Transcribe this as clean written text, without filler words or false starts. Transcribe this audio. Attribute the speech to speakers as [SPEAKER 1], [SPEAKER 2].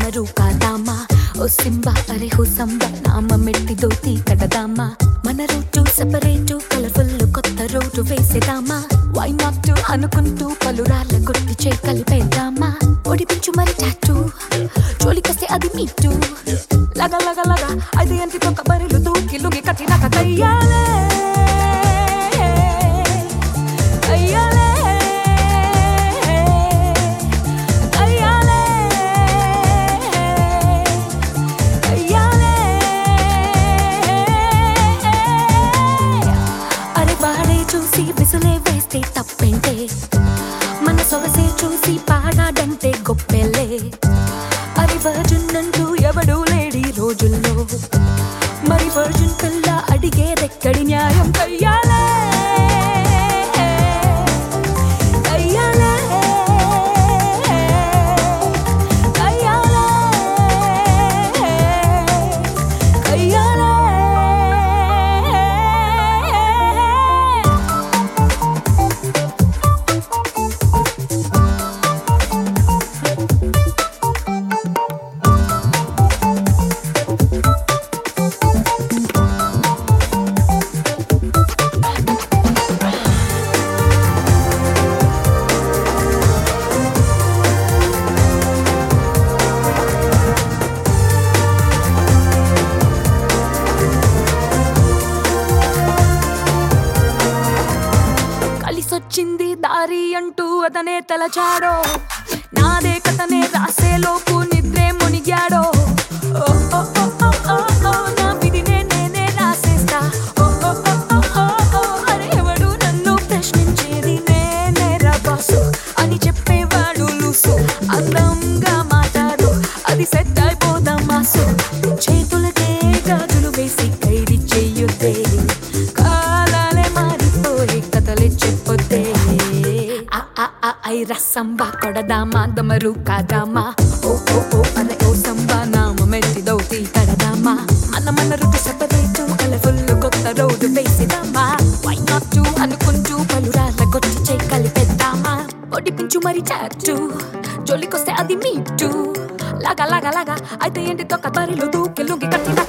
[SPEAKER 1] దమరు కాదామా ఓ Simba అరే హో సంబా నామ మెట్టి దోతి కడదామా మన రోడ్డు సెపరేటు కలర్ఫుల్ కొత్త రోడ్డు వేసేదామా వై నాట్ అనుకుంటూ పలురాళ్ళ కొట్టి చేయి కలిపేద్దామా ఒడిపించు మరి టాటూ జోలికొస్తే అది మీటు లగ లగ లగ అది అంటితో కబరిలు దూకి లుగి కట్టినాక కయ్యాలే కయ్యాలే చూసి విసులే వేస్తే తప్పేంటే మన సొగసే చూసి పాడాడంటే గొప్పెలే అరి వర్జన్ అంటూ ఎవడూ లేడి రోజుల్లో మరి వర్జన్ పిల్ల అడిగేదెక్కడి న్యాయం కయ్యాలే కయ్యాలే కయ్యాలే కయ్యాలే కలిసొచ్చింది దారి అంటూ అతనే తలచాడో నాదే కథనే రాసేలోపు నిద్రే మునిగాడో ఓ ఓ ఓ ఓ ఓ ఓ నా విధినే నేనే రాసేస్తా ఓ ఓ ఓ ఓ ఓ ఓ అరే ఎవడు నన్ను ప్రశ్నించేది నేనే రా బాసు అని చెప్పేవాడు లూసు అందంగా మాట్లాడు అది సెట్ అయిపోదాం మాసు చేతులకే గాజులు వేసి ఖైదీ చెయ్యొద్దే కాలాలే మారిపోయి కథలే చెప్పొద్దే ఐరా సంబా కొడదామా దమరు కాదామా ఓ ఓ ఓ అరే ఓ సంబా నామ మెట్టి దౌతి కడదామా మన రుటు సెపరేటు కలర్ఫుల్ కొత్త రోడ్డు వేసేదామా వై నాట్ అనుకుంటూ పలురాళ్ళ కొట్టి చేయి కలిపేద్దామా ఒడిపించు మరి టాటూ జోలికొస్తే అది మీటు లాగా లాగా లాగా అయితే ఏంటి తొక్క బరిలో దూకి లుంగి కట్టి